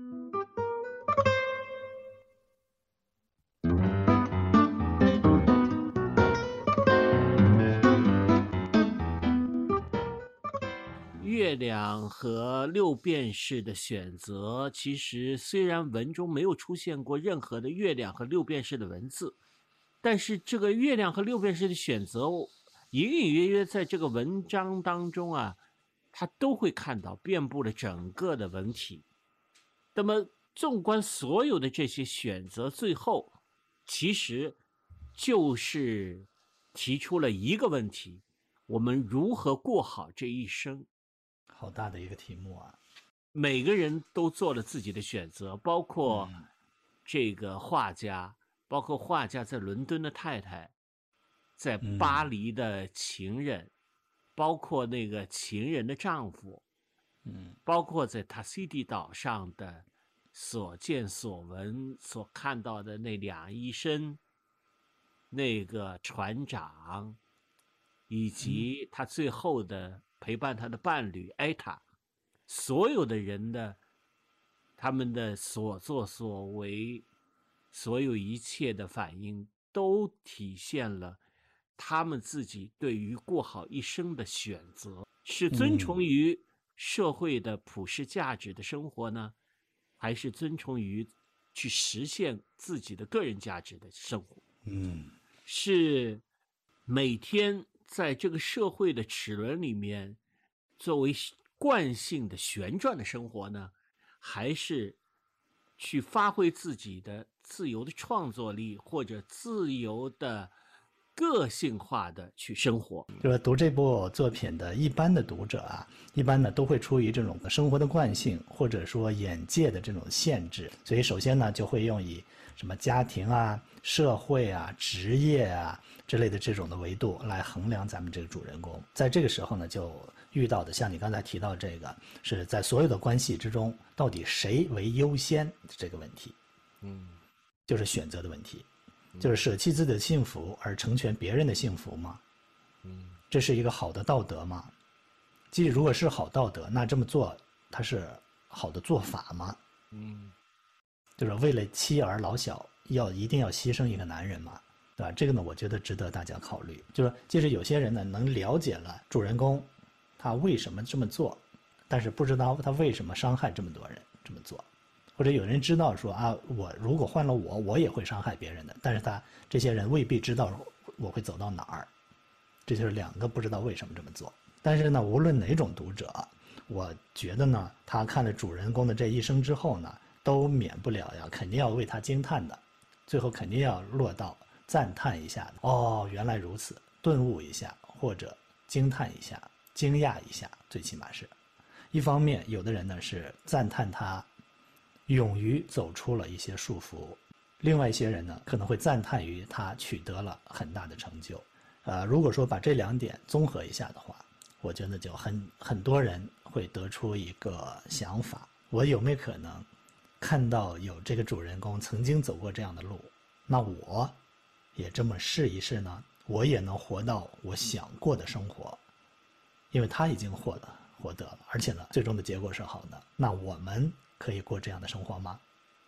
月亮和六便士的选择，其实虽然文中没有出现过任何的月亮和六便士的文字，但是这个月亮和六便士的选择，隐隐约约在这个文章当中啊，它都会看到，遍布了整个的文体。那么，纵观所有的这些选择，最后其实就是提出了一个问题：我们如何过好这一生？ 好大的一个题目啊！ 每个人都做了自己的选择，包括这个画家，包括画家在伦敦的太太，在巴黎的情人，嗯、包括那个情人的丈夫， 嗯， 包括在塔西蒂岛上的所见所闻、所看到的那两医生，那个船长，以及他最后的陪伴他的伴侣艾塔，所有的人的他们的所作所为，所有一切的反应，都体现了他们自己对于过好一生的选择，是遵从于社会的普世价值的生活呢，还是遵从于去实现自己的个人价值的生活？ 嗯， 是每天在这个社会的齿轮里面作为惯性的旋转的生活呢，还是去发挥自己的自由的创作力，或者自由的个性化的去生活？ 就是读这部作品的一般的读者啊，一般呢都会出于这种生活的惯性，或者说眼界的这种限制，所以首先呢就会用以什么家庭啊、社会啊、职业啊之类的这种的维度来衡量咱们这个主人公。在这个时候呢，就遇到的像你刚才提到这个，是在所有的关系之中，到底谁为优先这个问题， 嗯， 就是选择的问题，就是舍弃自己的幸福而成全别人的幸福吗？ 嗯， 这是一个好的道德吗？即如果是好道德，那这么做它是好的做法吗？ 嗯， 就是为了妻儿老小，要一定要牺牲一个男人嘛，对吧？这个呢，我觉得值得大家考虑。就是即使有些人呢能了解了主人公他为什么这么做，但是不知道他为什么伤害这么多人这么做，或者有人知道说啊，我如果换了我，我也会伤害别人的，但是他这些人未必知道我会走到哪儿，这就是两个不知道为什么这么做。但是呢，无论哪种读者，我觉得呢，他看了主人公的这一生之后呢，都免不了呀，肯定要为他惊叹的，最后肯定要落到赞叹一下的。哦，原来如此，顿悟一下，或者惊叹一下，惊讶一下，最起码是。一方面，有的人呢是赞叹他勇于走出了一些束缚，另外一些人呢可能会赞叹于他取得了很大的成就。呃，如果说把这两点综合一下的话，我觉得就很很多人会得出一个想法：我有没有可能看到有这个主人公曾经走过这样的路，那我也这么试一试呢？我也能活到我想过的生活，因为他已经获得获得了，而且呢，最终的结果是好的。那我们可以过这样的生活吗？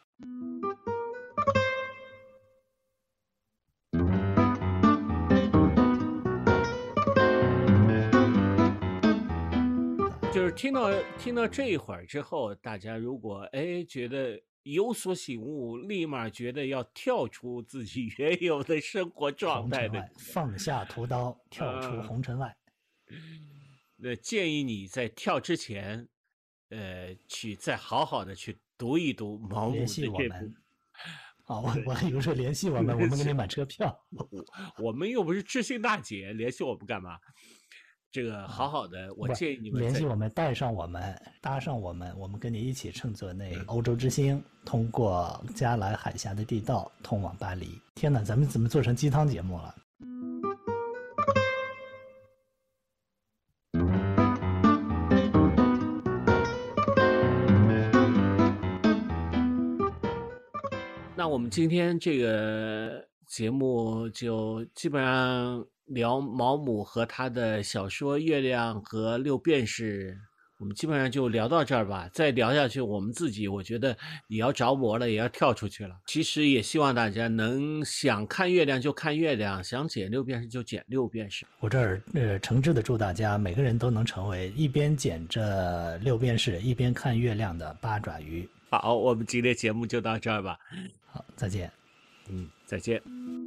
就是听到听到这一会儿之后，大家如果哎觉得有所醒悟，立马觉得要跳出自己原有的生活状态的， 放下屠刀，跳出红尘外。 那、呃、建议你在跳之前，呃，去再好好的去读一读毛姆的这部。 啊、哦，我我还以为说联系我们，我们给你买车票。 我们又不是知心大姐，联系我们干嘛？这个好好的，啊、我建议你们联系我们，带上我们，搭上我们，我们跟你一起乘坐那欧洲之星，通过加莱海峡的地道通往巴黎。天哪，咱们怎么做成鸡汤节目了？ 那我们今天这个节目就基本上聊毛姆和他的小说《月亮和六便士》，我们基本上就聊到这儿吧。再聊下去，我们自己我觉得也要着魔了，也要跳出去了。其实也希望大家能想看月亮就看月亮，想捡六便士就捡六便士。 我这儿呃诚挚的祝大家每个人都能成为一边捡着六便士一边看月亮的八爪鱼。 好，我们今天节目就到这儿吧。 好，再见。 嗯，再见。